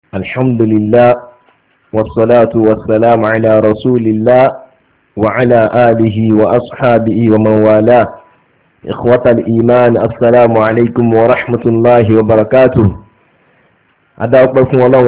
الحمد لله والصلاة والسلام على رسول الله وعلى آله وأصحابه ومن والاه. إخوة الإيمان السلام عليكم ورحمة الله وبركاته. أدعوكم الله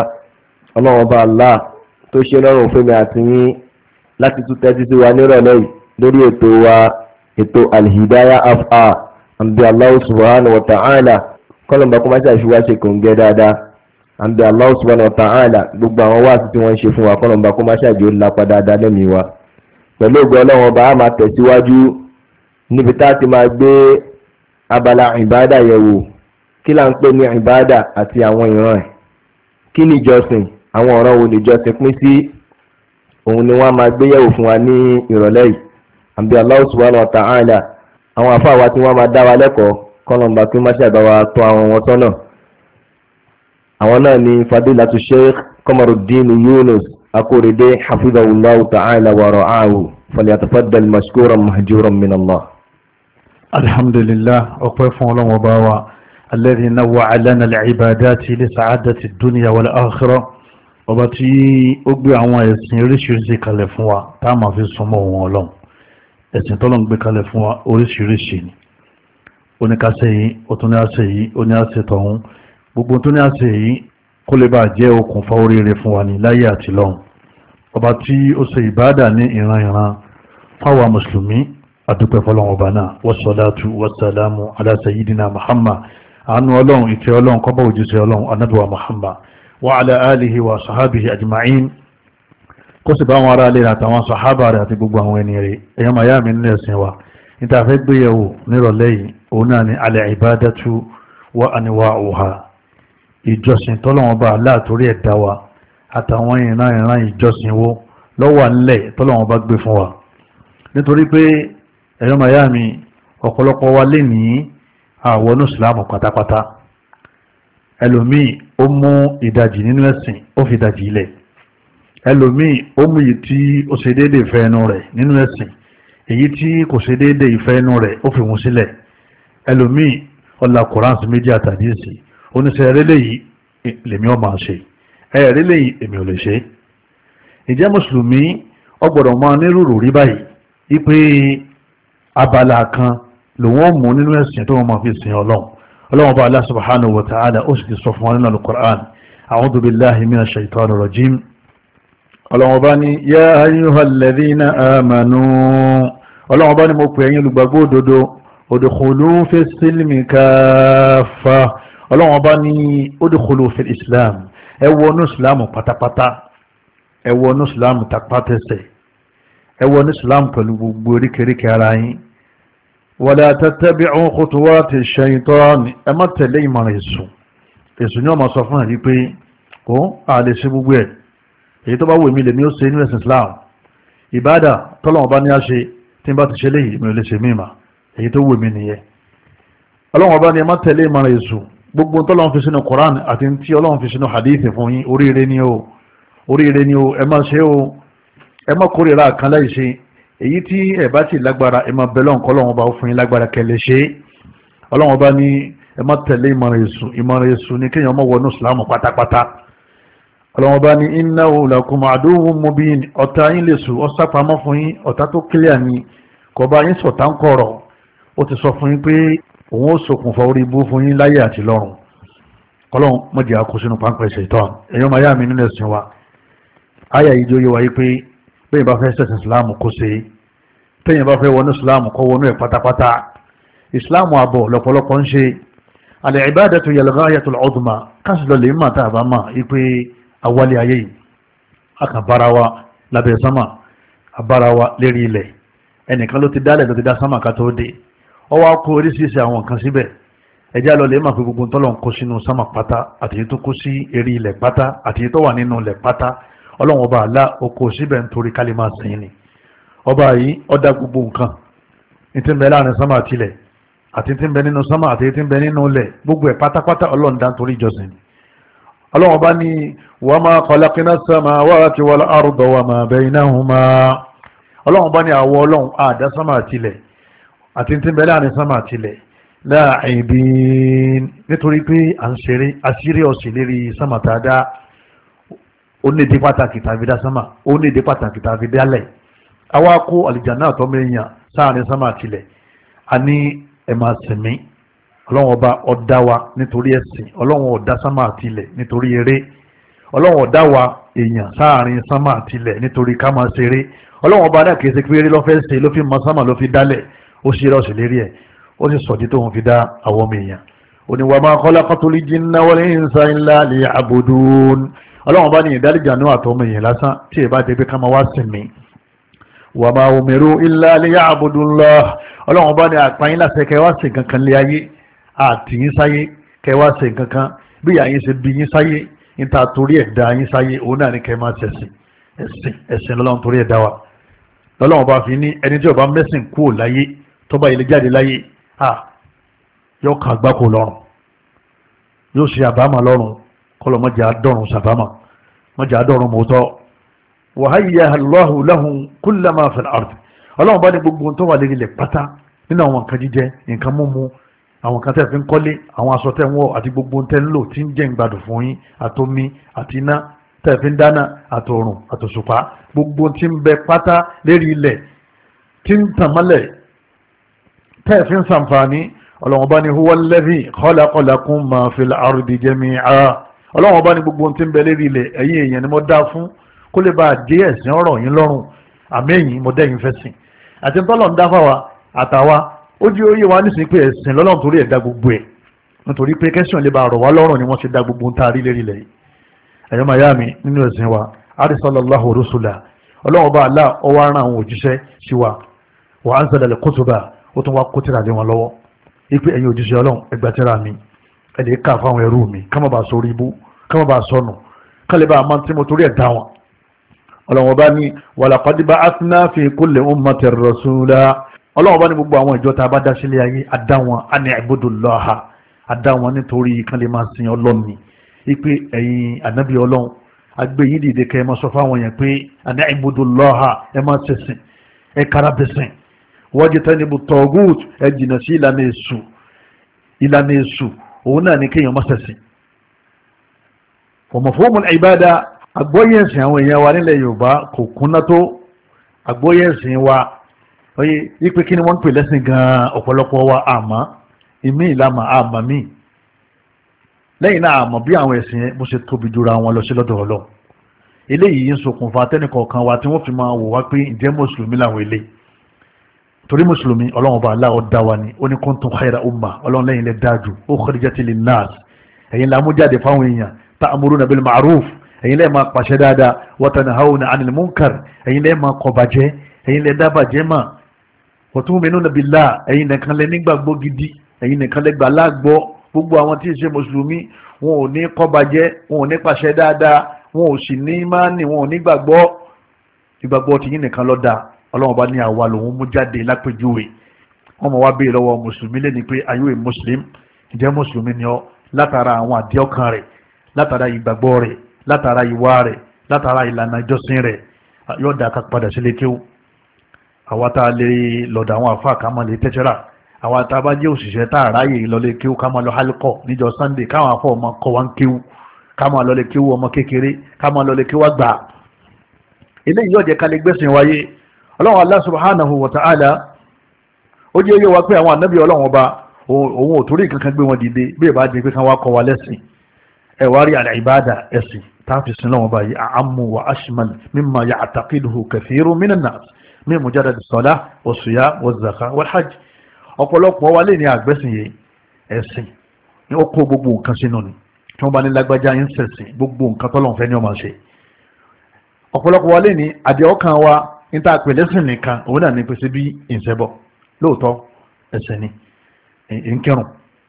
وبا الله تشيرون في مئاتين láti tún tẹ́tí sí wa nírọ̀lẹ́ lórí ètò wa ètò Al-Hidayah Afa àǹbí Allah subhanahu wa ta'ala kọ́lọ̀mbà kó má ṣe àṣìwá ṣe kò ń gẹ́ dáadáa àǹbí Allah subhanahu wa ta'ala gbogbo àwọn wáàsí tí wọ́n ń ṣe fún wa kọ́lọ̀mbà kó má ṣe àjò lápá dáadáa lẹ́mìí wa pẹ̀lú ògbẹ́ ọlọ́wọ́n bá a máa tẹ̀síwájú níbi tá a ti máa gbé abala ìbáàdà yẹ̀wò kí là ń pè ní ìbáàdà àti àwọn ìran ẹ̀ kí ni ìjọsìn àwọn ọ̀ràn wo ni ìjọsìn pín sí òun ni wọ́n máa gbéyẹ̀wò fún wa ní ìrọ̀lẹ́ yìí àbí Allah subhanahu wa ta'ala àwọn àfáà tí wọ́n máa dá wa lẹ́kọ̀ọ́ kọ́nọ̀mbà kí má ṣàbá wa tọ́ àwọn wọn sọ́nà àwọn náà ni fadilatu sheikh Qamaruddin Yunus Akorede hafidhahullahu ta'ala wa ra'ahu falyatafaddal mashkuran mahjuran min Allah. Alhamdulillah, ọpẹ́ fún Ọlọ́run Ọba wa alladhi nawwa'a lana al-ibadati li sa'adati ad-dunya wal akhirah, ọba tí ó gbé àwọn ẹ̀sìn oríṣiríṣi kalẹ̀ fún wa tá a máa fi súnmọ́ wọn Ọlọ́run. Ẹ̀sìn tọ́lọ́run gbé kalẹ̀ fún wa oríṣiríṣi ni, oníkàṣẹ́ yìí ó tún ní àṣẹ yìí ó ní àṣẹ tọ̀hún, gbogbo tó ní àṣẹ yìí kó lè bá jẹ́ okùnfà oríire fún wa ní láyé àti lọ́run. Ọba tí ó ṣe ìbáàdà ní ìran fáwa mùsùlùmí adúpẹ́ fọ́lọ́run ọba náà, wassalatu wassalamu ala sayyidina Muhammad, àánú Ọlọ́run ìtẹ́ Ọlọ́run kó bá òjíṣẹ́ Ọlọ́run anábíwá Muhammad wa ala alihi wa sahabihi ajma'in, kó sì bá wọn ará lè àtàwọn sahaba rẹ̀ àti gbogbo àwọn ẹni rẹ̀. Ẹ̀yọ́ màá mi nílẹ̀ ẹ̀sìn wa níta fẹ́ gbéyẹ̀wò nírọ̀lẹ́ yìí òun náà ni al-ibadatu wa anwa'uha, ìjọsìn tọ́lọ́wọ́n bá láàtórí ẹ̀dá wa àtàwọn ìran ìjọsìn wo lọ́wọ́ nílẹ̀ tọ́lọ́wọ́n bá gbé fún wa. Nítorí pé ẹ̀yọ́ màá mi ọ̀pọ̀lọpọ̀ wa lè ní àwọn Ìsìlámù pátápátá, ẹlòmíì ó mú ìdajì nínú ẹ̀sìn ó fi ìdajì ilẹ̀, ẹlòmíì ó mú èyí tí ó ṣe déédéé ìfẹ́ ẹnu rẹ̀ nínú ẹ̀sìn, èyí tí kò ṣe déédéé ìfẹ́ ẹnu rẹ̀ ó fi wọn sílẹ̀, ẹlòmíì ọlá Kùránì méjì àtàdísì oníṣẹ́ ẹrẹ́lẹ̀ yìí lèmi ó máa ṣe, ẹrẹ́lẹ̀ yìí èmi ò lè ṣe. ìjẹ́ mùsùlùmí ó gbọ́dọ̀ máa nírúurú rí báyìí wípé abala kan lòun ó mú nínú ẹ̀sìn tó wọn máa fi sìn Ọlọ́run bá Allah subhanahu wa ta'ala ó sì ti sọ fún wa nínú al-Qur'an, a'udhu billahi minash shaitani rajim. Ọlọ́run bá ní ya ayyuhal ladhina amanu, Ọlọ́run bá ní mo pè ẹ̀yin olùgbàgbọ́ òdodo, udkhulu fi silmi kaffa, Ọlọ́run bá ní udkhulu fi islam, ẹ wọnú islam pátápátá, ẹ wọnú islam tapátẹsẹ̀, ẹ wọnú islam pẹ̀lú gbogbo oríkèríkè ara yín. wala tattabi'u khutuwati shaytan, ẹ má tẹ̀lé ìmọ̀ràn èṣù ní ọmọ sọ fún ẹ̀rí pé ó àlè ṣe gbogbo ẹ̀, èyí tó bá wù mí lèmi ó ṣe ní ẹ̀sìn Islam, ìbádà tọ́lọ́wọ́n bá ní á ṣe tí n bá ti ṣe léyìí mi ò lè ṣe mímà, èyí tó wù mí nìyẹn. Ọlọ́wọ́n bá ní ẹ má tẹ̀lé ìmọ̀ràn èṣù, gbogbo tọ́lọ́wọ́n fi sínú Quran àti tí Ọlọ́wọ́n fi sínú hadith fún yín oríire ni o, ẹ má ṣe o, ẹ má kórìíra kan láì ṣe, èyí tí ẹ bá ti lágbára ẹ má bẹ̀lọ́ nǹkan Ọlọ́wọ́n bá fún yín lágbára kẹlẹ̀ ṣe. Ọlọ́wọ́n bá ní ẹ má tẹ̀lé ìmọ̀ràn èṣù ní kéèyàn má wọnú Islam pátápátá. Ọlọ́wọ́n bá ní innahu lakum aduwwun mubin, ọ̀tá yín lè sùn ọ́sàpamọ́ fún yín, ọ̀tá tó kílíà ni kò bá yín sọ̀tá ń kọ̀rọ̀, ó ti sọ fún yín pé òun ó ṣokùnfà orí ibú fún yín láyé àti lọ́run. Ọlọ́run mọ̀jì àkó sínú páńpẹ́ ṣaitan. ẹ̀yọ́ máa yá mi nínú ẹ̀sìn wa, àyà yìí jó yé wa yí pé bẹ́ẹ̀ bá fẹ́ ṣẹ̀sìn Islam kó ṣe, tẹ́yìn bá fẹ́ wọnú Islam kó wọnú ẹ̀ pátápátá. Islam àbọ̀ lọ́pọ̀lọpọ̀ ń ṣe al-ibadatu hiya al-ghayatul uzma, káṣílọ lè má tá a bá mà yí pé awálé ayé yìí a kàn bára wa lábẹ́ sánmà, a bára wa lérí ilẹ̀, ẹnìkan ló ti dálẹ̀ ló ti dá sánmà ká tó dé, ọ wá kó oríṣiríṣi àwọn nǹkan síbẹ̀, ẹjá lọ lè má fi gbogbo tọ́lọ̀ ń kó sínú sánmà pátá àti èyí tó kó sí eré ilẹ̀ pátá àti èyí tó wà nínú ilẹ̀ pátá, Ọlọ́run ọba àlá ó kó síbẹ̀ nítorí ká lè máa sìn ni. Ọba yìí ó dá gbogbo nǹkan ní tí ń bẹ láàrin sánmà àti ilẹ̀ àti tí ń bẹ nínú sánmà àti tí ń bẹ nínú ilẹ̀, gbogbo ẹ̀ pátápátá Ọlọ́run dá nítorí ìjọsìn. Ọlọ́run bá ní wa ma khalaqna as-samawati wal arda wa ma baynahuma, Ọlọ́run bá ní àwọ Ọlọ́run àdá sánmà àti ilẹ̀ àti tí ń bẹ láàrin sánmà àti ilẹ̀ láàìbín nítorí pé à ń ṣeré àṣírí ọ̀sìn lérí sámà tá a dá ó ní èdè pàtàkì tàbí dá sámà ó ní èdè pàtàkì tàbí dálẹ̀ àwa kó àlìjáná àtọ́mọ èèyàn sáàrin sámà tilẹ̀ a ní ẹ̀ máa sinmi ọlọ́run ọba ọ̀dá wa nítorí ẹ̀sìn ọlọ́run ọ̀dá sámà tilẹ̀ nítorí eré ọlọ́run ọ̀dá wa èèyàn sáàrin sámà tilẹ̀ nítorí ká máa ṣeré ọlọ́run ọba náà kìí ṣe pé eré lọ́fẹ́ ṣe ló fi mọ sámà ló fi dálẹ̀ ó ṣe rọ́ọ̀ṣì lérí ẹ̀ ó sì sọ̀dí tó ń fi dá àwọn ọmọ èèyàn ó ní wa ma khalaqtul jinna wal insa illa liya'budun ọlọ́run bá ní ìdálẹ́jànú àtọmọ èèyàn lásán tí ì bá dé pé ká máa wá sinmi wa ma umiru illa liya'budullah ọlọ́run bá ní àpáyín láṣẹ kẹ́ wá sí kankan lé ayé àti yín sáyé kẹ́ wá sí kankan bí àyín ṣe bí yín sáyé níta torí ẹ̀dá yín sáyé òun náà ní kẹ́ máa ṣẹ̀sìn ẹ̀sìn lọ́lọ́run torí ẹ̀dá wa lọ́lọ́run bá fi ní ẹni tí ó bá mẹ́sìn kúrò láyé tó bá ilé jáde láyé yóò kà gbáko lọ́rùn yóò ṣe àbámà lọ́rùn kọlọ̀ mọ́jà dọ́rùn sàbámà mọ́jà dọ́rùn mọ́tọ́ wàháyà Allahu lahum kulla ma fil ard ọlọ́run bá ní gbogbo tó wà lérí ilẹ̀ pátá nínú àwọn nǹkan jíjẹ nǹkan mímu àwọn kan tẹ́ fi ń kọ́lé àwọn aṣọ tẹ́ ń wọ̀ àti gbogbo tẹ́ ń lò tí ń jẹ́ ìgbádùn fún yín àtomi àti iná tẹ́ fi ń dáná àtòrùn àtòṣùpá gbogbo tí ń bẹ pátá lérí ilẹ̀ tí ń tàn mọ́lẹ̀ tẹ́ fi ń sàǹfààní ọlọ́run bá ní huwa alladhi khalaqa lakum ma fil ardi jami'a ọlọ́run bá ní gbogbo tí ń bẹ lérí ilẹ̀ ẹ̀yin èèyàn ni mo dá fún kó lè bá a dé ẹ̀sìn ọ̀rọ̀ yín lọ́rùn àmì ẹ̀yìn mo dẹ́yìn fẹ́ sìn àti tọ́lọ̀ ń dá fáwa àtàwa ó di oyè wa nísìnyí pé ẹ̀sìn lọ́lọ́run torí ẹ̀ dá gbogbo ẹ̀ nítorí pé kẹ́sìn lè bá rọ̀ wá lọ́rùn ni wọ́n ṣe dá gbogbo ń taari lérí ilẹ̀ yìí ẹ̀yọ́ mayami nínú ẹ̀sìn wa arisalallahu rusula ọlọ́run bá alá ọwọ́ ara àwọn òjíṣẹ́ sí wa wa anzala al-kutuba ó tún wá kó tírà lé wọn lọ́wọ́ ipe ẹ̀yin òjíṣẹ́ ọlọ́run ẹgbà tírà mi ẹ lè kà fáwọn ẹrú mi ká má bàa sórí ibú ká má bàa sọnù ká lè bá a máa tí mo torí ẹ̀ dá wọn ọlọ́run bá ní walaqad ba'athna fi kulli ummatin rasula ọlọ́run bá ní gbogbo àwọn ìjọ tá a bá dá sílé ayé adá wọn ani ibudullaha adá wọn nítorí kan lè máa sin ọlọ́run ni ipe ẹ̀yin ànábì ọlọ́run agbẹ́yìn dìde kẹ́ ẹ máa sọ fáwọn yẹn pé ani ibudullaha ẹ máa ṣẹ̀sìn ẹ kára bẹ̀sìn wajtanibu taghut ẹ jìnnà sí ìlànà èṣù òun náà ní kéèyàn má ṣẹ̀sìn wa mafhumul ibada àgbọ́yẹ̀sìn àwọn èèyàn wa nílẹ̀ yorùbá kò kúnná tó àgbọ́yẹ̀sìn wa oye ipe kí ni wọ́n ń pè lẹ́sìn gan-an ọ̀pọ̀lọpọ̀ wa àmọ́ ìmí ìlàmà àmọ́ míì lẹ́yìn náà àmọ́ bí àwọn ẹ̀sìn yẹn bó ṣe tóbi jura wọn lọ sí lọ́dọ̀ ọlọ́run eléyìí ń ṣokùnfà tẹ́nìkọ̀ọ̀kan wa tí wọ́n fi máa wò wá pé ǹjẹ́ mùsùlùmí làwọn eléyìí torí mùsùlùmí ọlọ́run bá aláwọ̀ dá wa ni ó ní kuntum khayra umma ọlọ́run lẹ́yìn lẹ́ dájú ukhrijat linnas ẹ̀yin la mú jáde fáwọn èèyàn ta'muruna bil ma'ruf ẹ̀yin lẹ́ẹ̀ máa pàṣẹ dáadáa wa tanhawna 'anil munkar ẹ̀yin lẹ́ẹ̀ máa kọ̀ bàjẹ́ ẹ̀yin lẹ́ẹ̀ dá bàjẹ́ mà wa tu'minuna billah ẹ̀yin nìkan lẹ́ nígbàgbọ́ gidi ẹ̀yin nìkan lẹ́ gbà láàgbọ́ gbogbo àwọn tí ì ṣe mùsùlùmí wọn ò ní kọ̀ bàjẹ́ wọn ò ní pàṣẹ dáadáa wọn ò sì ní ìmánì wọn ò ní gbàgbọ́ ìgbàgbọ́ tìyín nìkan ló dá ọlọ́run bá ní àwa lòun mú jáde lápèjúwe wọ́n mọ̀ wá béèrè lọ́wọ́ mùsùlùmí lẹ́ni pé ayé mùsùlùmí ǹjẹ́ mùsùlùmí ni ọ́ látara àwọn àdéhọ́kan rẹ̀ látara ìgbàgbọ́ rẹ̀ látara ìwà rẹ̀ látara ìlànà ìjọsìn rẹ̀ yóò dá ká padà sílé kéwú àwa tá a lè lọ́dọ̀ àwọn àfa ká máa lè tẹ́tẹ́rà àwa tá a bá jẹ́ òṣìṣẹ́ tá a ráyè lọ́lé kéwú ká máa lọ hálíkọ̀ níjọ́ Sunday káwọn afọ ọmọ kọ́ wá ń kéwú ká máa lọ́lé kéwú ọmọ kékeré ká máa lọ́lé kéwú àgbà eléyìí yóò jẹ́ ká lè gbẹ́sìn wáyé ọlọ́run Allah subhanahu wa ta'ala ó jẹ́ yóò wá pé àwọn ànábì ọlọ́run ọba òun ò torí kankan gbé wọn dìde bí ìbá jẹ́ pé kan wá kọ́ wa lẹ́sìn ẹ wá rí al-ibada ẹ̀sìn táàfin sin lọ́wọ́ báyìí a'ammu wa ashmal mimma ya'taqiduhu kathirun minan nas min mujarrad as-salah was-siyam waz-zakah wal-hajj ọ̀pọ̀lọpọ̀ wa lè ní àgbẹ̀sìn yìí ẹ̀sìn ní ó kó gbogbo nǹkan sínú ni tí wọ́n bá ní lágbájá ń sẹ̀sìn gbogbo nǹkan tọ́lọ́run fẹ́ ní ó máa ṣe ọ̀pọ̀lọpọ̀ wa lè ní àdéhọ́kàn wa níta àpèlẹ́sìn nìkan òun náà ní pèsè bí ìṣẹ́bọ̀ lóòótọ́ ẹ̀sẹ̀ ni ìǹkẹrùn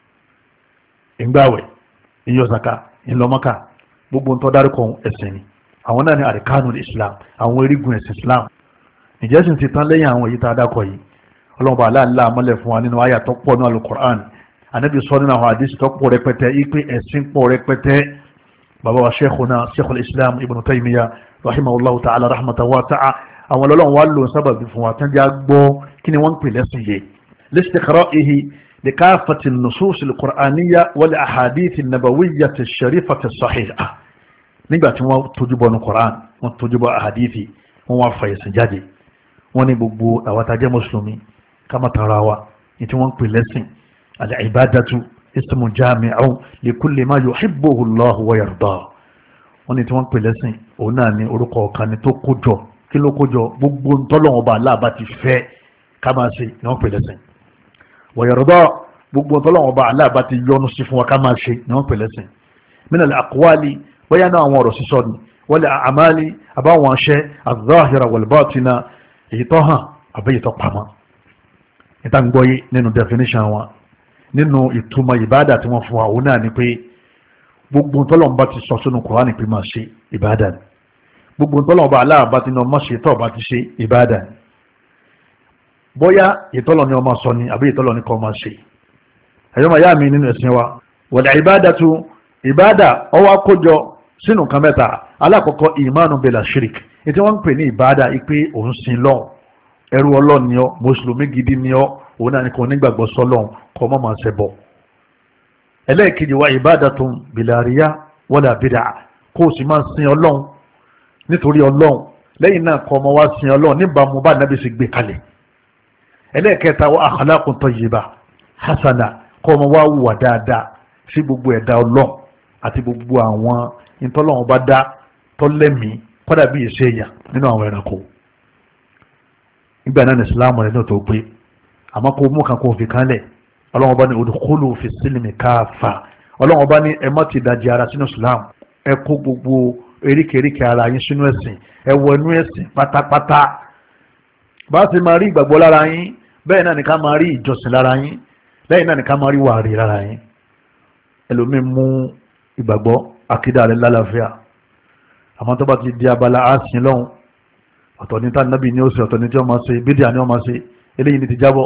ìgbàwẹ̀ ìyọ̀sàkà ìlọ́mọ́kà gbogbo ń tọ́ dárúkọ ẹ̀sẹ̀ ni àwọn náà ní àríkánù Islam àwọn erigun ẹ̀sìn Islam ìjẹ́sìn ti tán lẹ́yìn àwọn èyí tá a dákọ̀ yìí ọlọ́mọba aláàlá amọ́lẹ̀ fún wa nínú àyà tó pọ̀ ní Al-Qur'an anábì sọ nínú àwọn àdìsí tó pọ̀ rẹpẹtẹ ipe ẹ̀sìn pọ̀ rẹpẹtẹ bàbá wa Sheikhul Islam Ibn Taymiyyah rahimahullahu ta'ala rahmatan wasi'a àwọn ọlọ́run wa lò sábàbí fún wa tán já gbọ́ kí ni wọ́n ń pè lẹ́sìn yìí listiqra'ihi لكافة النصوص القرآنية والأحاديث النبوية الشريفة الصحيحة nígbà tí wọ́n tójú bọ́ ní Qur'an wọ́n tójú bọ́ àhàdíìsì wọ́n wá fa ẹ̀sìn jáde wọ́n ní gbogbo àwọn tá jẹ́ mùsùlùmí ká má tara wa ní tí wọ́n ń pè lẹ́sìn al-ibadatu ismun jami'un li kulli ma yuhibbuhu Allahu wa yardah wọ́n ní tí wọ́n ń pè lẹ́sìn òun náà ní orúkọ ọ̀kan ní tó kójọ kí ló kójọ gbogbo ntọ́lọ́wọ́n bá aláàbá ti fẹ́ ká máa ṣe ní wọ́n pè lẹ́sìn wa yardah gbogbo ntọ́lọ́wọ́n bá aláàbá ti yọ́nú sí fún wa ká máa ṣe ní wọ́n pè lẹ́sìn min al-aqwali bóyá náà àwọn ọ̀rọ̀ sísọ ni wal a'mali àbáwọn aṣẹ́ az-zahira wal-batina èyí tó hàn àbẹ́yìí tó pamọ́ ìta ń gbọ́yé nínú definition wọn nínú ìtumọ̀ ìbádà tí wọ́n fún wa òun náà ni pé gbogbo tọ́lọ́mbà ti sọ sínú Kùránì pé máa ṣe ìbádà ni gbogbo tọ́lọ́mbà aláàbá ti ní ọmọ ṣe tọ́ bá ti ṣe ìbádà ni bóyá ìtọ́lọ̀ ni ọmọ sọ ni àbí ìtọ́lọ̀ ni kọ́ máa ṣe ẹ̀yọ́ máa yá mi nínú ẹ̀sìn wa wal ibadatu ìbádà ọwọ́ àkójọ sínú nǹkan mẹ́ta alákọ̀ọ́kọ́ ìmánu bela shirik ètí wọ́n ń pè ní ìbádà ipé òun sin lọ́n ẹrú ọlọ́run ni ọ́ mùsùlùmí gidi ni ọ́ òun náà ní kò nígbàgbọ́ sọ́lọ́n kọ́ mọ́ máa ṣẹbọ. ẹlẹ́ẹ̀kejì wa ibadatun bila riya wala bid'a kó o sì máa sin ọlọ́run nítorí ọlọ́run lẹ́yìn náà kọ́ ọmọ wa sin ọlọ́run níbàámu bá nàbí sì gbé kalẹ̀. ẹlẹ́ẹ̀kẹta wa akhlaqun tayyiba hasana kọ́ ọmọ wa wùwà dáadáa sí gbogbo ẹ̀dá ọlọ́run àti gbogbo àwọn ìtọ́lọ́run bá dá tọ́lẹ́mìí kọ́dà bí ìṣe èèyàn nínú àwọn ẹranko nígbà náà ní ìsìláàmù rẹ̀ náà tó pé àmọ́ kó mú kan kó fi kánlẹ̀ ọlọ́run bá ní udkhulu fi sílìmì káfà ọlọ́run bá ní ẹ má ti dajì ara sínú ìsìláàmù ẹ kó gbogbo eríkèéríkèé ara yín sínú ẹ̀sìn ẹ wọ inú ẹ̀sìn pátápátá bá ti máa rí ìgbàgbọ́ lára yín bẹ́ẹ̀ náà ní ká máa rí ìjọsìn lára yín lẹ́yìn náà ní ká máa rí wàrí lára yín ẹlòmíín mú ìgbàgbọ́ àkídà rẹ̀ lálàáfíà àmọ́ tó bá ti di abala àásìn lọ́hùn ọ̀tọ̀ ní tá nábì ní ó ṣe ọ̀tọ̀ ní tí wọ́n máa ṣe bídíà ní wọ́n máa ṣe eléyìí ní ti jábọ̀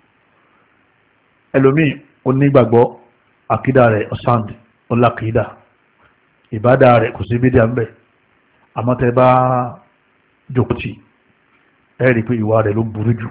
ẹlòmíì onígbàgbọ́ àkídà rẹ̀ ọ̀sáǹdì ọlákìídà ìbádà rẹ̀ kò sí bídíà ń bẹ̀ àmọ́ tẹ́ bá jòkútì ẹ rí i pé ìwà rẹ̀ ló burú jù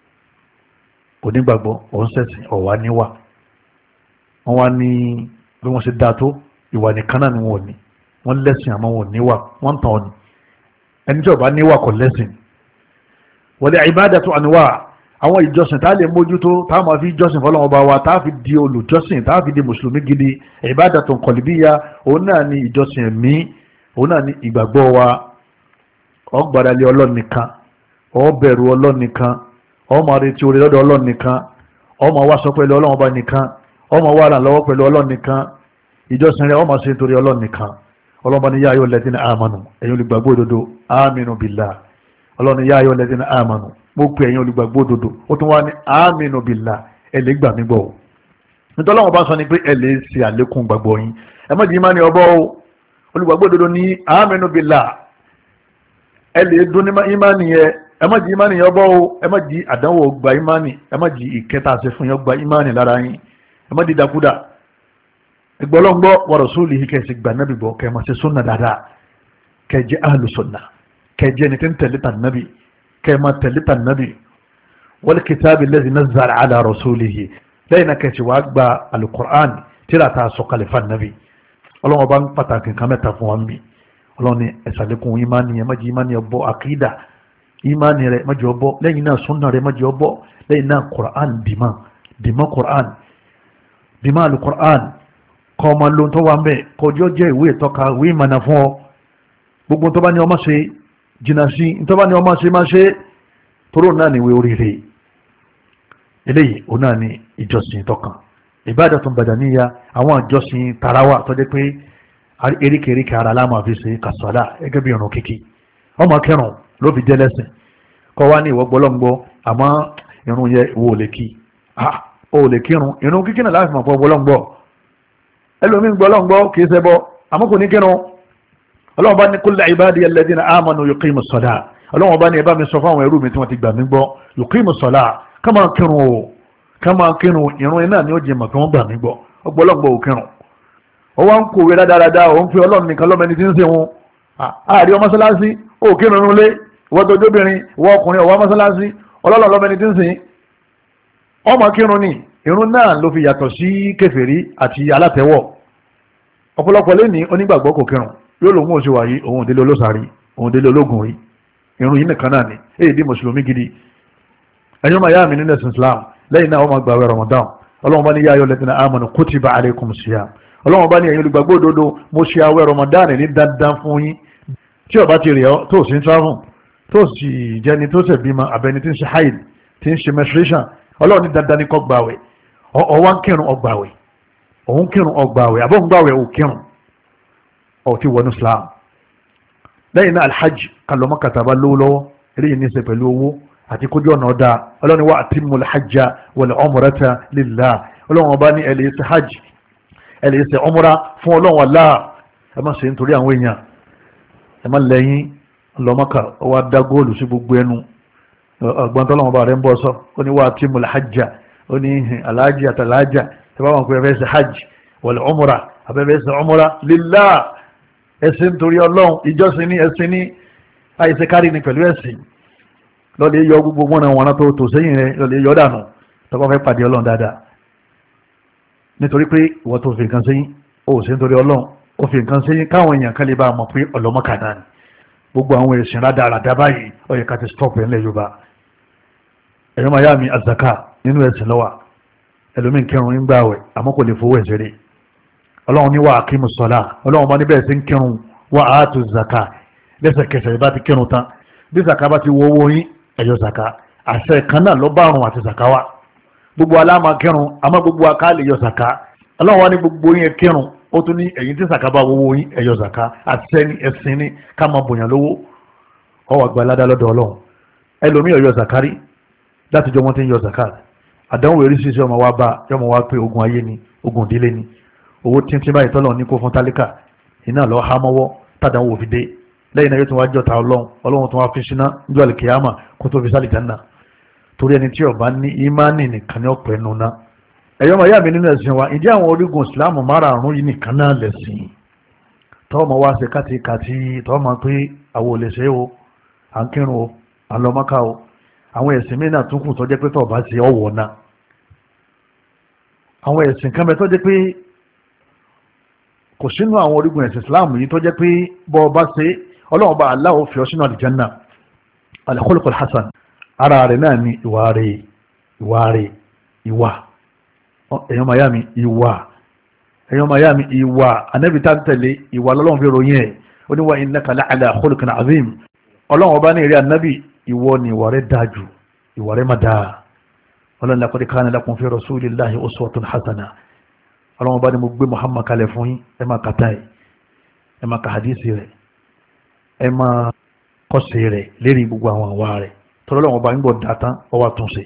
onígbàgbọ́ ọ̀nsẹ̀sìn ọ̀wá níwà wọ́n wá ní bí wọ́n ṣe dáa tó ìwà nìkan náà ni wọ́n ní wọ́n lẹ́sìn àmọ́ wọn níwà wọ́n tàn ọ́ ni ẹni tí ó bá níwà kò lẹ́sìn wal ibadatu anwa àwọn ìjọsìn tá a lè mójútó tá a máa fi jọ́sìn fọlọ́wọ́ bá wa tá a fi di olùjọ́sìn tá a fi di mùsùlùmí gidi ibadatun qalbiyya òun náà ni ìjọsìn ẹ̀mí òun náà ni ìgbàgbọ́ wa ó gbáralé Ọlọ́run nìkan ó bẹ̀rù Ọlọ́run nìkan ó máa retí oore lọ́dọ̀ Ọlọ́run nìkan ó máa wá sọ pẹ̀lú Ọlọ́run bá nìkan ó máa wá ràn lọ́wọ́ pẹ̀lú Ọlọ́run nìkan ìjọsìn rẹ̀ ó máa ṣe nítorí Ọlọ́run nìkan ọlọ́ba ní yá ayọ́ lẹ́dínà àmánù ẹ̀yin olùgbàgbọ́ òdodo àmínú billah ọlọ́ni yá ayọ́ lẹ́dínà àmánù mo pè ẹ̀yin olùgbàgbọ́ òdodo ó tún wá ní àmínú billah ẹ lè gbà mí gbọ́ o nítorí ọlọ́wọ́n bá sọ ni pé ẹ lè ṣe àlékún gbàgbọ́ yín ẹ má jí ìmánì ọbọ̀ o olùgbàgbọ́ òdodo ní àmínú billah ẹ lè dún ní ìmánì yẹ ẹ má jí ìmánì ọbọ̀ o ẹ má jí àdánwò gba ìmánì ẹ má jí ìkẹta àṣẹ fún yẹn gba ìmánì lára yín ẹ má jí dàkúdà ìgbọ́lọ́ngbọ́ wa rasulihi kẹsì gbà nábì bọ̀ kẹ ma ṣe súnà dáadáa kẹ jẹ́ ahlu sunna kẹ jẹ́ ní tí ń tẹ̀lé tàn nábì kẹ ma tẹ̀lé tàn nábì wal kitabi allazi nazzala ala rasulihi lẹ́yìn náà kẹsì wàá gba alukur'an tíra ta sọ kalifa nábì ọlọ́wọ́n bá ń pàtàkì nǹkan mẹ́ta fún wa ń bì ọlọ́wọ́n ní ẹ̀sàlẹ́kùn ìmánì yẹn májì ìmánì yẹn bọ́ àkídà ìmánì rẹ̀ májì ọ bọ́ lẹ́yìn náà súnà rẹ̀ májì ọ bọ́ lẹ́yìn náà kur'an dìmọ́ kur'an dìmọ́ alukur'an kọ́ ọmọ lóhun tó wà ń bẹ̀ kọjọ́ jẹ́ ìwé ìtọ́ka ìwé ìmọ̀nà fún ọ gbogbo tó bá ní ọmọ ṣe jìnnà sí tó bá ní ọmọ ṣe máa ṣe tóró náà ní ìwé oríire eléyìí òun náà ní ìjọsìn tọkàn ibadatun badaniyya àwọn ìjọsìn tarawa tó jẹ́ pé eríkèéríkèé ara láàmú fi ṣe kàṣọ́lá gẹ́gẹ́ bí ọ̀run kíkì ọmọ kẹrùn ló fi jẹ́ lẹ́sìn kọ́ wá ní ìwọ gbọ́lọ́ngbọ́ àmọ́ irun yẹ ìwọ ò lè kí ò lè kírun irun kíkì náà láti mọ̀ pọ̀ gbọ́lọ́ngbọ́ ẹlòmíín gbọ́lọ́ngbọ́ kìí ṣe bọ́ àmọ́ kò ní kírun ọlọ́run bá ní kul ibadiya alladhina amanu yuqimus salah ọlọ́run bá ní ẹ bá mi sọ fáwọn ẹrú mi tí wọ́n ti gbà mí gbọ́ yuqimus salah ká máa kírun o ká máa kírun ìrun iná ni ó jẹ mọ̀ kí wọ́n gbà mí gbọ́ ọgbọ́lọ́gbọ́ ò kírun ó wá ń kòwé dáadáa òun fi ọlọ́run nìkan lọ́mọ ẹni tí ń ṣe wọn àárí ọmọ mọ́sálásí ó kírun nulẹ̀ ìwọ́n tó jóbìnrin ìwọ́n ọkùnrin ọ̀wọ́ mọ́sálásí ọlọ́run lọ́mọ ẹni tí ń sìn ọmọ kírun ni irun náà ló fi yàtọ̀ sí kèfèrí àti alátẹ̀wọ̀. ọ̀pọ̀lọpọ̀ lẹ́ni onígbàgbọ́ kò kírun yóò lòun ò ṣe wáyé òun délé olóṣàrí òun délé ológun rí irun yìí nìkan náà ni èyí di mùsùlùmí gidi. ẹ̀yọ́ máa yá mi nínú ẹ̀sìn Islam lẹ́yìn náà wọ́n máa gbààwẹ̀ Ramadan ọlọ́run bá ní yá ayọ̀ lẹ́tìnà amanu kutiba alaykum siyam ọlọ́run bá ní ẹ̀yin olùgbàgbọ́ òdodo mo ṣe àwẹ̀ Ramadan ní dandan fún yín tí ó bá ti rí ọ tó sì ń travel tó sì jẹni tó ṣe bímọ abẹni tí ń ṣe haid tí ń ṣe menstruation ọlọ́run ní dandan ní kó gbààwẹ̀ ọwọ́ ń kírun ọgbààwẹ̀ òun kírun ọgbààwẹ̀ àbọ̀ ń gbààwẹ̀ ò kírun ọ̀ ti wọnú Islam. lẹ́yìn náà alhajj kalọ́mọ́ kàtàbá lówó lọ́wọ́ eléyìí ní í ṣe pẹ̀lú owó àti kójú ọ̀nà ọ̀dà ọlọ́run wa atimmul hajja wal umrata lillah ọlọ́run ọba ní ẹ̀lẹ́ ṣe hajj ẹ̀lẹ́ ṣe umra fún ọlọ́run Allah ẹ má ṣe nítorí àwọn èèyàn ẹ má lẹ́yìn lọ́mọ́kà ọwọ́ adá góòlù sí gbogbo ẹnu ọgbọ́n tọ́lọ́run ọba rẹ̀ ń bọ́ sọ ó ní wa atimmul hajja ó ní aláàjì àtàlájà ẹ bá wọn pé ẹ fẹ́ ṣe hajj wal umra àbẹ́fẹ́ ṣe umra lillah ẹ̀sìn nítorí ọlọ́run ìjọsìn ní ẹ̀sìn ní àìsè kárí ni pẹ̀lú ẹ̀sìn lọ́lẹ̀ yọ gbogbo wọn tó tò sẹ́yìn rẹ̀ lọ́lẹ̀ yọ dànù tọ́kọ́ fẹ́ pàdé ọlọ́run dáadáa nítorí pé ìwọ tó fi nǹkan sẹ́yìn ó sì nítorí ọlọ́run ó fi nǹkan sẹ́yìn káwọn èèyàn kan lè bá mọ̀ pé ọlọ́mọkà náà ni gbogbo àwọn ẹ̀sìn rádaràdá báyìí ó yẹ ká ti stop ẹ̀ ńlẹ̀ Yorùbá ẹ̀yọ́ máa yá mi azaka nínú ẹ̀sìn lọ́wà ẹlòmíín kírun ń gbààwẹ̀ àmọ́ kò lè fowó ẹ̀ ṣeré ọlọ́run ní wà á kímu sọ́lá ọlọ́run bá níbẹ̀ sí ń kírun wà á tu zaka lẹ́sẹ̀kẹsẹ̀ bá ti kírun tán bí zaka bá ti wo owó yín ẹ̀yọ zaka àṣẹ kan náà ló bá àrùn àti zaka wa gbogbo aláma kírun àmọ́ gbogbo aká lè yọ zaka ọlọ́run wá ní gbogbo yín kírun ó tún ní ẹ̀yin tí zaka bá wo owó yín ẹ̀yọ zaka àṣẹ ní ẹ̀sìn ní ká máa bòyàn lówó ọwọ́ àgbà ládá lọ́dọ̀ ọlọ́run ẹlòmíì ọ̀yọ zakari láti jọ wọ́n ti ń yọ zaka àdánwò eréṣiṣẹ́ ọmọ wa bá yọmọ wa pé ogun ayé ni ogun ìdílé ni owó tíntín báyìí tọ́lọ̀ ní kó fún tálíkà iná lọ há mọ́wọ́ tàdánwò fi dé lẹ́yìn náà yóò tún wá jọta ọlọ́run tún wá fi síná níjọ́ àlìkìyàmà kó tó fi sálì jánà torí ẹni tí ó bá ní ìmánì nìkan ní ọ̀pẹ́ nuna. ẹ̀yọ́ máa yá mi nínú ẹ̀sìn wa ìdí àwọn orígun ìsìláàmù márààrún yìí nìkan náà lẹ̀sìn tọ́wọ́ máa wá ṣe kátikáti tọ́wọ́ máa pé àwọn olè ṣe o à ń kírun o à ń lọ Mákà o àwọn ẹ̀sìn mí náà tún kù tó jẹ́ pé tọ́ọ̀ bá ṣe ọ̀wọ̀ náà àwọn ẹ̀sìn kan bẹ tó jẹ́ pé kò sínú àwọn orígun ẹ̀sìn Islam yìí tó jẹ́ pé bọ́ ọba ṣe ọlọ́run bá Allah ó fi ọ sínú àlìjánná al-khuluqul hasan ara rẹ̀ náà ní ìwà èèyàn miami èèyàn miami ìwà anábì tá ń tẹ̀lé ìwà lọ́lọ́run fi ròyìn ẹ̀ ó ní wa innaka la'ala khuluqin azim ọlọ́run ọba ní ìrẹ́ anábì ìwọ ni ìwà rẹ̀ dájú ìwà rẹ̀ má dáa ọlọ́run laqad kana lakum fi rasulillahi uswatun hasana ọlọ́run bá ní mo gbé Muhammad kalẹ̀ fún yín ẹ máa kàtà ẹ̀ ẹ máa ka hadisi rẹ̀ ẹ máa kọ́sẹ̀ rẹ̀ lérí gbogbo àwọn àwa rẹ̀ tọ́lọ́ ọlọ́run bá ń bọ̀ dátán ọwọ́ àtúnṣe.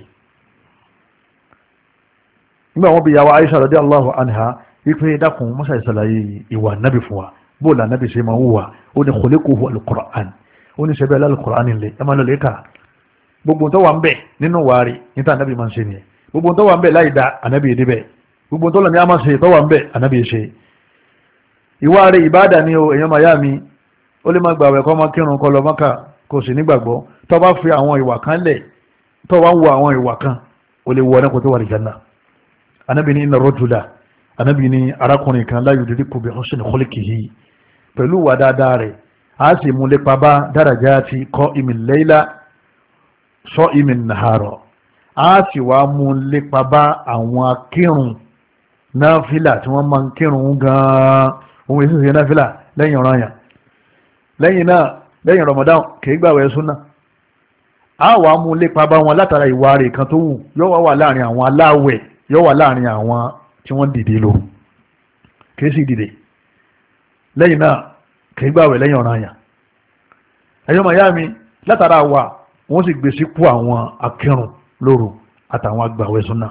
nígbà wọn bí yàwó Aisha radiyallahu anha wípé dákun mọ́sá ìsàlàyé ìwà nábì fún wa bóòlù ànábì ṣe máa ń wùwà ó ní khuliquhu al-Qur'an ó ní ṣẹbẹ́ al-Qur'an nílẹ̀ ẹ máa lọ lè kà gbogbo tó wà ń bẹ̀ nínú wàárí níta ànábì máa ń ṣe nìyẹn gbogbo tó wà ń bẹ̀ láì dá ànábì èdè bẹ́ẹ̀ gbogbo tó lọ ní a máa ṣe tọ́wà ń bẹ̀ ànábì ṣe ìwà rẹ̀ ìbádà ní o èèyàn máa mi ó lè máa gbàwẹ̀ kọ́ máa kírun kọ́ lọ Mákà kò sì nígbàgbọ́ tó bá fi àwọn ìwà kan lẹ̀ tó bá ń wo àwọn ìwà kan ó lè wọ ẹnẹ́kò tó wà ní Jánnà ànábì ní inna rajula ànábì ní arákùnrin kan la yudriku bi husni khuluqihi pẹ̀lú wà dáadáa rẹ̀ a sì mú lépa bá darajati qa'imil layla sa'imin nahara a sì wá mú lépa bá àwọn akírun náfìlà tí wọ́n máa ń kírun gan-an ohun èsì sí náfìlà lẹ́yìn ọ̀ranyàn lẹ́yìn náà lẹ́yìn Ramadan kìí gbàwẹ̀ súnà a wà mú lépa bá wọn látara ìwà rẹ̀ kan tó wù yóò wà láàrin àwọn aláwẹ̀ yóò wà láàrin àwọn tí wọ́n dìde lò kìí sì dìde lẹ́yìn náà kìí gbàwẹ̀ lẹ́yìn ọ̀ranyàn ẹ̀yọ́ mayami látara wà wọ́n sì gbé sípò àwọn akírun lóru àtàwọn agbàwẹ̀ súnà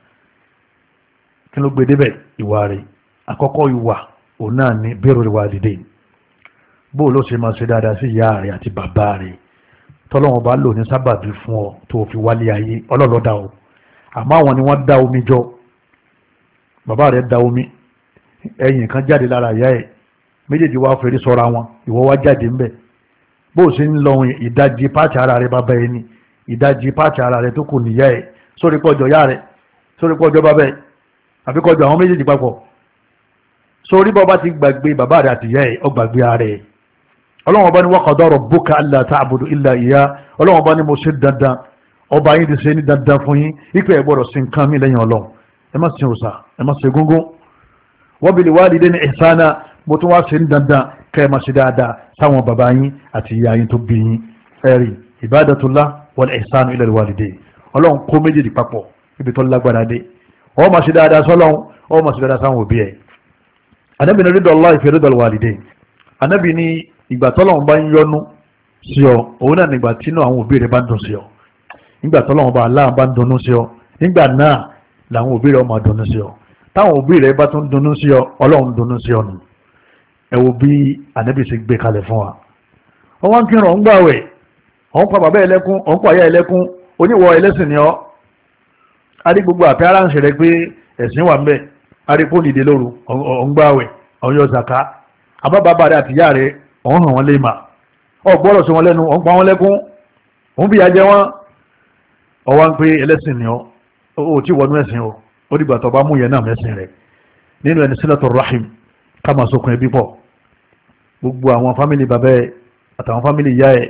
kí ló gbé débẹ̀ ìwà rẹ̀ àkọ́kọ́ ìwà òun náà ní birrul walidain bó ló ṣe máa ṣe dáadáa sí ìyá rẹ̀ àti bàbá rẹ̀ tọ́lọ́wọ́n bá lò ní sábàbí fún ọ tó fi wálé ayé ọlọ́lọ́dà o àmọ́ àwọn ni wọ́n dá omi jọ bàbá rẹ̀ dá omi ẹ̀yìn kan jáde lára ìyá ẹ̀ méjèèjì wá fèrè sọ́ra wọn ìwọ wá jáde ńbẹ̀ bó ṣe ń lọ ìdajì pàtì ara rẹ̀ bàbá ẹni ìdajì pàtì ara rẹ̀ tó kù níyà ẹ̀ sórí pọ̀jọ yá rẹ̀ sórí pọ̀ ọjọ́ bàbá ẹ̀ àbí kọjú àwọn méjèèjì papọ̀ sórí bọ́ bá ti gbàgbé bàbá rẹ̀ àti ìyá ẹ̀ ọ gbàgbé ara ẹ̀ ọlọ́wọ́n bá ní wa qada rabbuka alla ta'budu illa iyyah ọlọ́wọ́n bá ní mo ṣe dandan ọba yín ti ṣe ní dandan fún yín ipe ẹ̀ gbọ́dọ̀ sí nǹkan mi lẹ́yìn ọlọ́run ẹ má sin òòṣà ẹ má ṣe gúngún wa bil walidayni ihsana mo tún wá ṣe ní dandan kẹ́ ẹ má ṣe dáadáa sáwọn bàbá yín àti ìyá yín tó bí yín ẹ̀rí ibadatullah wal ihsanu ila al walidayn ọlọ́run kó méjèèjì papọ̀ ibi tó lágbára dé ọ má ṣe dáadáa sọ́lọ́run ọ má ṣe dáadáa sáwọn òbí ẹ̀ Ànábì ní ridallahi fi ridal walidayn Ànábì ní ìgbà tọ́lọ́run bá ń yọ́nú sí ọ òun náà nígbà tí inú àwọn òbí rẹ̀ bá ń dùn sí ọ nígbà tọ́lọ́run bá aláà bá ń dunnú sí ọ nígbà náà làwọn òbí rẹ̀ máa dunnú sí ọ táwọn òbí rẹ̀ bá tún dunnú sí ọ ọlọ́run dunnú sí ọ nù ẹ wo bí Ànábì ṣe gbé kalẹ̀ fún wa wọ́n wá ń kírun ọ̀hún gbàwẹ̀ ọ̀hún pa bàbá ẹlẹ́kún ọ̀hún pa ayá ẹlẹ́kún oníwọ̀ ẹlẹ́sìn ni ọ́ adé gbogbo àpẹ́ aráǹṣẹ́ rẹ pé ẹ̀sìn wà ń bẹ̀ arípò nìdè lóru ọ̀hún gbàwẹ̀ ọ̀hún yọ zaka àbá bàbá rẹ àti ìyá rẹ ọ̀hún hàn wọ́n lé mà ọ̀gbọ́rọ̀ sí wọn lẹ́nu ọ̀hún pa wọn lẹ́kún ọ̀hún fìyà jẹ wọn ọwọ́ ń pé ẹlẹ́sìn ni ọ́ ó tí wọnú ẹ̀sìn o ó dìgbà tó bá mú yẹn náà mẹ́sìn rẹ̀ nínú ẹni sílẹ̀tọ̀ rahim ká máa sokùn ẹbí pọ̀ gbogbo àwọn fámìlì bàbá ẹ̀ àtàwọn fámìlì ìyá ẹ̀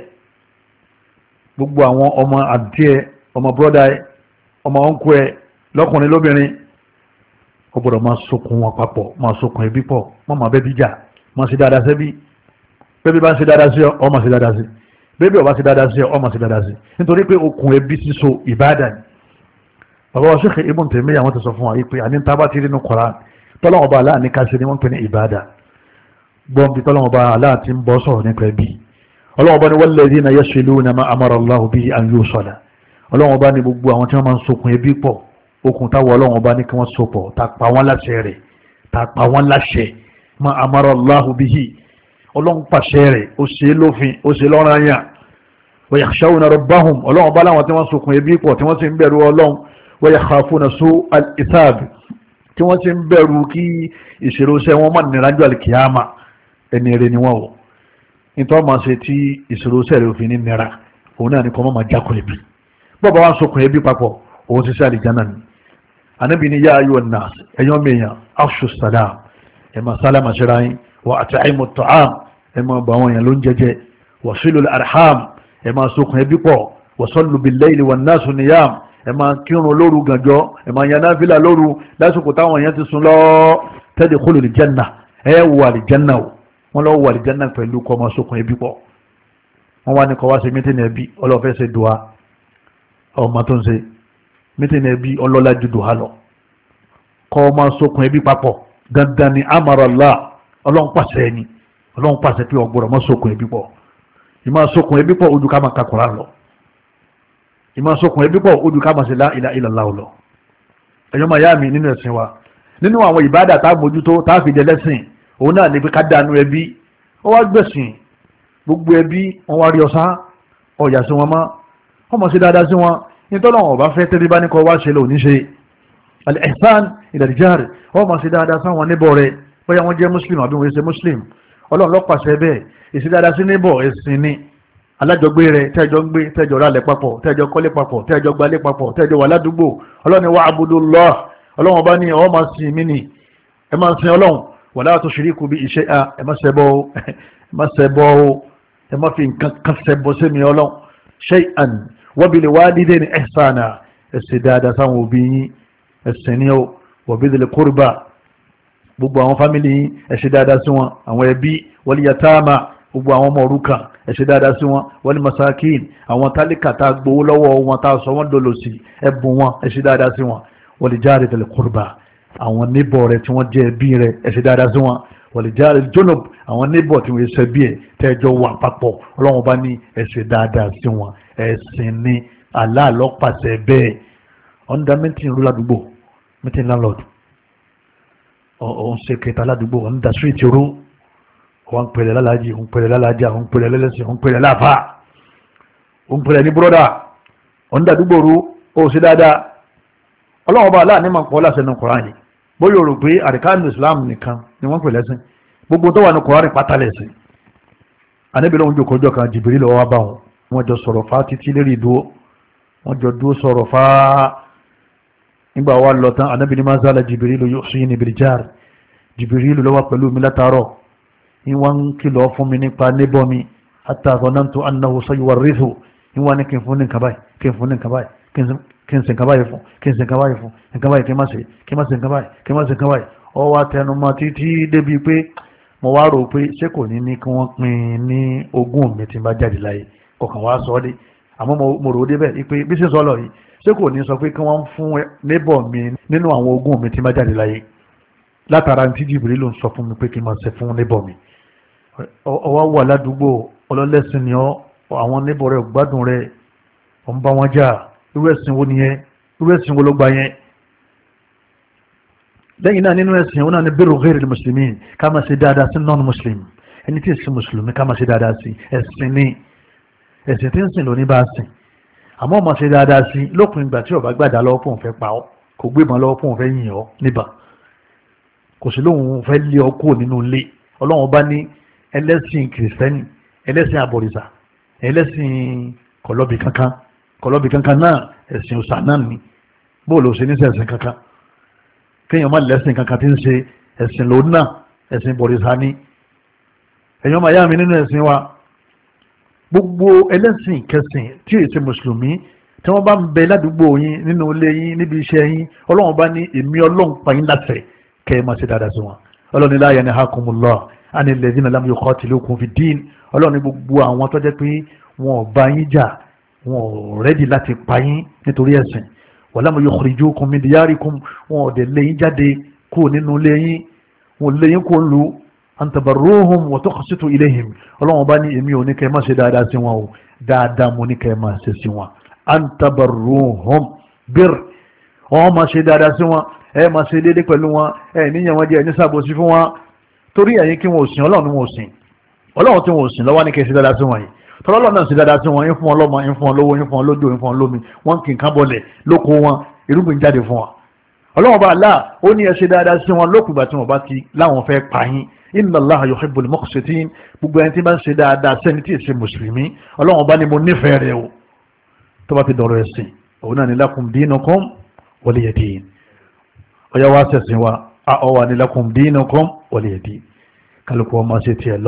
gbogbo àwọn ọmọ àǹtí ẹ̀ ọmọ bọ́dà ẹ̀ ọmọ ọ̀nkú ẹ̀ lọ́kùnrin lóbìnrin ó gbọ́dọ̀ máa sokùn wọn papọ̀ máa sokùn ẹbí pọ̀ máa bẹ́bí jà máa ṣe dáadáa sẹ́bí bẹ́bí bá ń ṣe dáadáa sí ọ máa ṣe dáadáa sí bẹ́bí ó bá ṣe dáadáa sí ọ máa ṣe dáadáa sí nítorí pé okùn ẹbí síso ìbáàdà ni bàbá wa Sheikh Ibn Taymiyyah àwọn ti sọ fún wa pé àní tá bá ti rí nínú Qur'an tọ́lọ́wọ́n bá aláàní ká ṣe ni wọ́n pè ní ìbáàdà gbọ́n bí tọ́lọ́wọ́n bá aláà ti ń bọ́ sọ̀rọ̀ nípa ẹbí ọlọ́wọ́n bá ní walladhina yasiluna ma amara Allahu bihi an yusala ọlọ́wọ́n bá ní gbogbo àwọn tí wọ́n máa ń sokùn ẹbí pọ̀ okùn táwọn ọlọ́wọ́n bá ní kí wọ́n so pọ̀ tá pa wọ́n láṣẹ rẹ̀ tá pa wọ́n láṣẹ ma amara Allahu bihi ọlọ́run pàṣẹ rẹ̀ ó ṣe lófin ó ṣe lọ́ranyàn wa yakhshawna rabbahum ọlọ́run bá láwọn tí wọ́n sokùn ẹbí pọ̀ tí wọ́n sì ń bẹ̀rù ọlọ́run wa yakhafuna su'al hisab tí wọ́n sì ń bẹ̀rù kí ìṣirò iṣẹ́ wọn má nira jọ àlìkìyàmà ẹni rẹ̀ ni wọ́n wọ̀ nítorí máa ṣe tí ìṣirò iṣẹ́ rẹ̀ òfin ní nira òun náà ní kọ́ máa jákun ẹbí bọ́ọ̀bá wa sokùn ẹbí papọ̀ òun ti ṣe àlìjáná ni Ànábì ní yá ayyuhan nas ẹ̀yọ́ mẹ́yàn afshu salam ẹ̀ máa sálámà síra yín wa at'imu at'am ẹ̀ máa bọ̀ àwọn èèyàn ló ń jẹjẹ wa silul arham ẹ̀ máa sokùn ẹbí pọ̀ wa sallu bil layli wan nasu niyam ẹ̀ máa kírun lóru gànjọ́ ẹ̀ máa yan náfìlà lóru lásìkò táwọn èèyàn ti sùn lọ tadkhulul janna ẹ̀ wọ àlìjánná o wọ́n lọ wọ àlìjánná pẹ̀lú kọ́ máa sokùn ẹbí pọ̀ wọ́n wá ní kọ́ wá ṣe mítìnì ẹbí ọlọ́fẹ́ ṣe dùá ọmọ tó ń ṣe mítìnì ẹbí ọlọ́lá ju dùá lọ kọ́ máa sokùn ẹbí papọ̀ dandan ni amarallah ọlọ́run pàṣẹ ẹni ọlọ́run pàṣẹ pé ọgbọ́dọ̀ máa sokùn ẹbí pọ̀ ìmọ̀ sokùn ẹbí pọ̀ ojú ká máa ka Kùránì lọ ìmọ̀ sokùn ẹbí pọ̀ ojú ká máa ṣe la ilaha illallah lọ ẹ̀yọ́ máa yá mi nínú ẹ̀sìn wa nínú àwọn ìbádà tá a mójútó tá a fi jẹ lẹ́sìn òun náà ní pé ká dànù ẹbí ó wá gbẹ̀sìn gbogbo ẹbí wọn wá rí ọsá ọ̀yà sí wọn mọ́ wọ́n mọ̀ sí dáadáa sí wọn nítorí àwọn ọba fẹ́ tẹ́lẹ̀ bá ní kọ́ wá ṣe lò ní ṣe al-ihsan ila al-jar wọ́n mọ̀ sí dáadáa sáwọn níbọ̀ rẹ̀ bóyá wọ́n jẹ́ muslim àbí wọ́n ṣe muslim ọlọ́run ló pàṣẹ bẹ́ẹ̀ ìsí dáadáa sí níbọ̀ ẹ̀sìn ni alájọgbé rẹ̀ tẹ́jọ gbé tẹ́jọ rálẹ̀ papọ̀ tẹ́jọ kọ́lé papọ̀ tẹ́jọ gbalé papọ̀ tẹ́jọ wà ládùúgbò ọlọ́run ni wa'budullah ọlọ́run ọba ní ọ máa sin mí ni ẹ máa sin ọlọ́run wala tushriku bihi shay'an ẹ má ṣẹbọ ẹ má fi nǹkan kan ṣẹbọ sí mi ọlọ́run shay'an wa bil walidayni ihsana ẹ̀sìn dáadáa sáwọn òbí yín ẹ̀sìn ní ọ wa bidhil qurba gbogbo àwọn fámìlì yín ẹ̀sìn dáadáa sí wọn àwọn ẹbí wal yatama gbogbo àwọn ọmọ òrukàn ẹ̀sìn dáadáa sí wọn wal masakin àwọn tálíkà tá a gbowó lọ́wọ́ wọn tá a sọ wọ́n dolo sí ẹ̀bùn wọn ẹ̀sìn dáadáa sí wọn wal jari dhil qurba àwọn níbọ̀ rẹ̀ tí wọ́n jẹ́ ẹbí rẹ̀ ẹ̀sìn dáadáa sí wọn wal jari junub àwọn níbọ̀ tí wọ́n ṣe bí ẹ̀ tẹ́jọ́ wà papọ̀ ọlọ́run bá ní ẹ̀sìn dáadáa sí wọn ẹ̀sìn ní aláàlọ́pàṣẹ bẹ́ẹ̀ ọ̀ndà mẹ́tìn rú ládùúgbò mẹ́tìn landlord ọ̀hún ṣe kẹta ládùúgbò ọ̀ndà street rú wọ́n ń pèlè lálàájì òun pèlè lálàájà òun pèlè lẹ́lẹ́sìn òun pèlè láàfà òun pèlè ní búrọ́dà ọ̀ndà àdúgbò rú ó ṣe dáadáa ọlọ́run bá aláàní máa ń pọ̀ láṣẹ nínú Kùránì yìí bóyá o rò pé àríkánu Islam nìkan ni wọ́n pè lẹ́sìn gbogbo tó wà ní Kùránì pátá lẹ́sìn Ànábì lóhun jòkó ọjọ́ kan Jibril lọ́wọ́ bá wọn wọ́n jọ sọ̀rọ̀ fá títí lérí ìdúró wọ́n jọ dúró sọ̀rọ̀ fá nígbà wá lọ tán anábì ní máa zala Jibrilu yusini bil jar, Jibrilu ló wà pẹ̀lú mi látàárọ̀ ìwọ́n ń kìlọ̀ fún mi nípa níbọ̀ mi hatta zanantu annahu sayuwarrithu ìwọ́n ní kí n fún ní nǹkan báyìí kí n fún ní nǹkan báyìí kí n ṣe nǹkan báyìí fún kí n ṣe nǹkan báyìí fún nǹkan báyìí kí n má ṣe nǹkan báyìí kí n má ṣe nǹkan báyìí ọ wá tẹnumọ́ títí débi pé mo wá rò pé ṣé kò ní kí wọ́n pín ní ogún mi tí n bá jáde láyé kọ̀ọ̀kan wá sọ ọ́ dé àmọ́ mo rò ó débẹ̀ pé bí ṣe sọ lọ yìí ṣé kò ní sọ pé kí wọ́n fún níbọ̀ mi nínú àwọn ogún mi tí n bá jáde láyé látara tí Jibril ló ń sọ fún mi pé kí n máa ṣe fún níbọ̀ mi. ọwọ́ wà ládùúgbò ọlọ́lẹ́sìn ni àwọn níbọ̀ rẹ̀ gbádùn rẹ̀ ọ̀ ń bá wọn jà irú ẹ̀sìn wo nìyẹn irú ẹ̀sìn wo ló gbà yẹn. lẹ́yìn náà nínú ẹ̀sìn wọn náà ni birru ghairil muslimin ká máa ṣe dáadáa sí non-muslim ẹni tí ì sí mùsùlùmí ká máa ṣe dáadáa sí ẹ̀sìn ni ẹ̀sìn tí ń sìn lóní bá sìn àmọ́ máa ṣe dáadáa sí lópin ìgbà tí ó bá gbàdá lọ́wọ́ fún òun fẹ́ pa ọ́ kò gbébọn lọ́wọ́ fún òun fẹ́ yìn ọ́ níbà kò sí lóun fẹ́ lé ọ kúrò nínú ilé ọlọ́run bá ní ẹlẹ́sìn kìrìsìtẹ́nì ẹlẹ́sìn àbọ̀rìṣà ẹlẹ́sìn kọ̀lọ́bì kankan náà ẹ̀sìn òsà náà ni bóòlù òsè ní sẹ̀sìn kankan kéèyàn má lẹ́sìn kankan tí ń ṣe ẹ̀sìn lòun náà ẹ̀sìn bọ̀rìṣà ni ẹ̀yàn máa yá mi nínú ẹ̀sìn wa gbogbo ẹlẹ́sìn kẹsìn tí èyí ṣe mùsùlùmí tí wọ́n bá ń bẹ ládùúgbò yín nínú ilé yín níbi iṣẹ́ yín ọlọ́run bá ní èmi ọlọ́run pa yín láṣẹ kẹ́ ẹ máa ṣe dáadáa sí wọn ọlọ́run ní la yanhakumullahu anil ladhina lam yuqatilukum fid din ọlọ́run ní gbogbo àwọn tó jẹ́ pé wọn ò bá yín jà wọn ò rẹ́dì láti pa yín nítorí ẹ̀sìn walam yukhrijukum min diyarikum wọn ò dẹ̀ lé yín jáde kúrò nínú ilé yín wọn lé yín kúrò lu an tabarruhum wa tuqsitu ilayhim ọlọ́run bá ní èmi ò ní kẹ́ ẹ máa ṣe dáadáa sí wọn o dáadáa mo ní kẹ́ ẹ máa ṣe sí wọn an tabarruhum bir wọn máa ṣe dáadáa sí wọn ẹ máa ṣe déédéé pẹ̀lú wọn ẹ níyàn wọn jẹ ẹ ní sàbòsí fún wọn torí ẹ̀yin kí wọn ò sìn ọlọ́run ni wọn ò sìn ọlọ́run tí wọn ò sìn lọ́wọ́ ní kẹ́ ẹ ṣe dáadáa sí wọn yìí tọ́lọ́lọ́ náà ṣe dáadáa sí wọn yín fún wọn lọ́mọ yín fún wọn lówó yín fún wọn lójú yín fún wọn lómi wọn kì í ká bọ̀lẹ̀ lóko wọn irúgbìn jáde fún wọn ọlọ́run bá aláà ó ní ẹ ṣe dáadáa sí wọn lókùngbà tí wọn bá ti láwọn fẹ́ pa yín inna Allaha yuhibbul muqsitin gbogbo ẹni tí bá ń ṣe dáadáa sẹ́ni tí ì ṣe mùsùlùmí ọlọ́run bá ní mo nífẹ̀ẹ́ rẹ o tó bá ti dọ̀rọ̀ ẹ̀sìn òun náà ní lakum dinukum waliya din ọyá wa ṣẹ̀sìn wa ọ wà ní lakum dinukum waliya din kálukú ọmọ ṣe tiẹ̀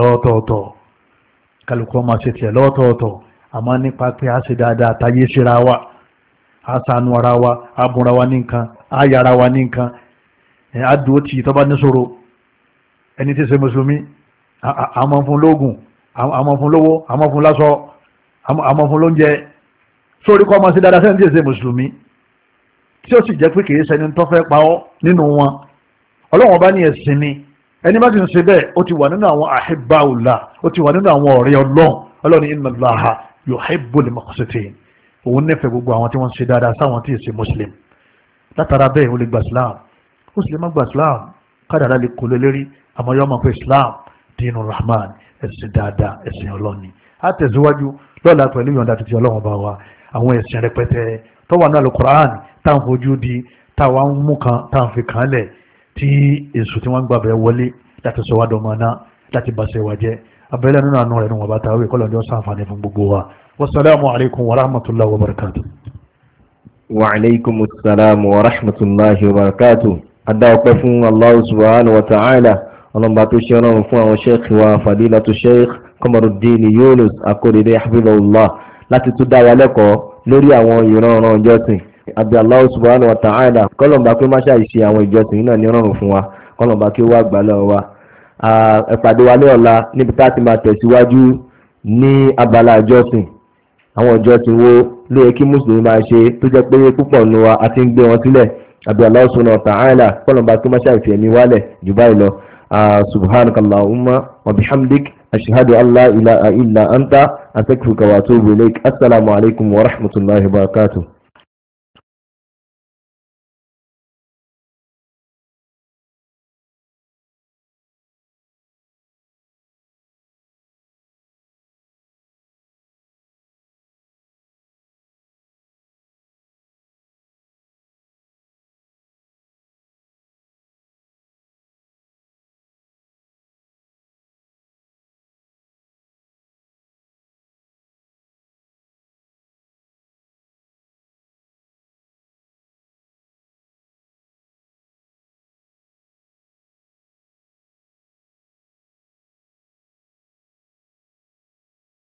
lọ́tọ̀ọ̀tọ̀ àmọ́ nípa pé a ṣe dáadáa táyé síra wa a ṣàánú ara wa a bùnra wa ní nǹkan a yára wa ní nǹkan a dúró tì tó bá níṣòro ẹni tí ṣe mùsùlùmí àmọ́ fún lóògùn àmọ́ fún lówó àmọ́ fún láṣọ àmọ́ fún lóúnjẹ sórí kọ́ ọmọ sí dáadáa sẹ́ni tí ṣe mùsùlùmí tí ó sì jẹ́ pé kìí ṣẹni tó fẹ́ pa ọ́ nínú wọn ọlọ́wọ́n bá ní ẹ̀sìn ni ẹni bá ti ń ṣe bẹ́ẹ̀ ó ti wà nínú àwọn ahibba'ullah ó ti wà nínú àwọn ọ̀rẹ́ ọlọ́run inna Allaha yuhibbul muqsitin òun nífẹ̀ẹ́ gbogbo àwọn tí wọ́n ń ṣe dáadáa sáwọn tí ì ṣe muslim látara bẹ́ẹ̀ ó lè gba islam ó sì lè má gba islam kádàrá lè kó lé lérí àmọ́ yọ́ mọ̀ pé islam dínú rahman ẹ̀sìn dáadáa ẹ̀sìn ọlọ́ni á tẹ̀síwájú lọ́la pẹ̀lú ìyọ̀ǹda tuntun ọlọ́run bá wa àwọn ẹ̀sìn rẹpẹtẹ tó wà náà Al-Qur'an tá à ń fojú di táwa ń mú kan tá à ń fi kàn lẹ̀ tí èṣù tí wọ́n ń gbàbẹ̀ wọlé láti sọ wá dọ̀mọ́ náà láti bàṣẹ wà jẹ́ abẹ́lẹ́ nínú àánú rẹ̀ ní wọn bá ta wí kọ́lọ́njọ́ sàǹfààní fún gbogbo wa wasalaamu alaykum wa rahmatulahi wa barakatu. wa alaykum salaam wa rahmatulahi wa barakatu. adá ọpẹ́ fún Allah subhanahu wa ta'ala ọlọ́mọba tó ṣe ọlọ́run fún àwọn sheikh wa fadilatu sheikh Qamaruddin Yunus Akorede hafidhahullah láti tún dá wa lẹ́kọ̀ọ́ lórí àwọn ìran ìjọsìn àbí Allah subhanahu wa ta'ala kọ́lọ̀mbà pé máṣá ìṣe àwọn ìjọsìn náà ní ọ̀rùn fún wa kọ́lọ̀mbà kí ó wá gbà lọ́wọ́ wa ẹ pàdé wa ní ọ̀la níbi tá a ti máa tẹ̀síwájú ní abala ìjọsìn àwọn ìjọsìn wo ló yẹ kí mùsùlùmí máa ṣe tó jẹ́ pé púpọ̀ nù wa àti ń gbé wọn sílẹ̀ àbí Allah subhanahu wa ta'ala kọ́lọ̀mbà pé máṣá ìfẹ́ mi wálẹ̀ jù báyìí lọ subhanakallahumma wa bihamdik ashhadu an la ilaha illa anta astaghfiruka wa atubu ilaik assalamu alaikum wa rahmatullahi wa barakatuh.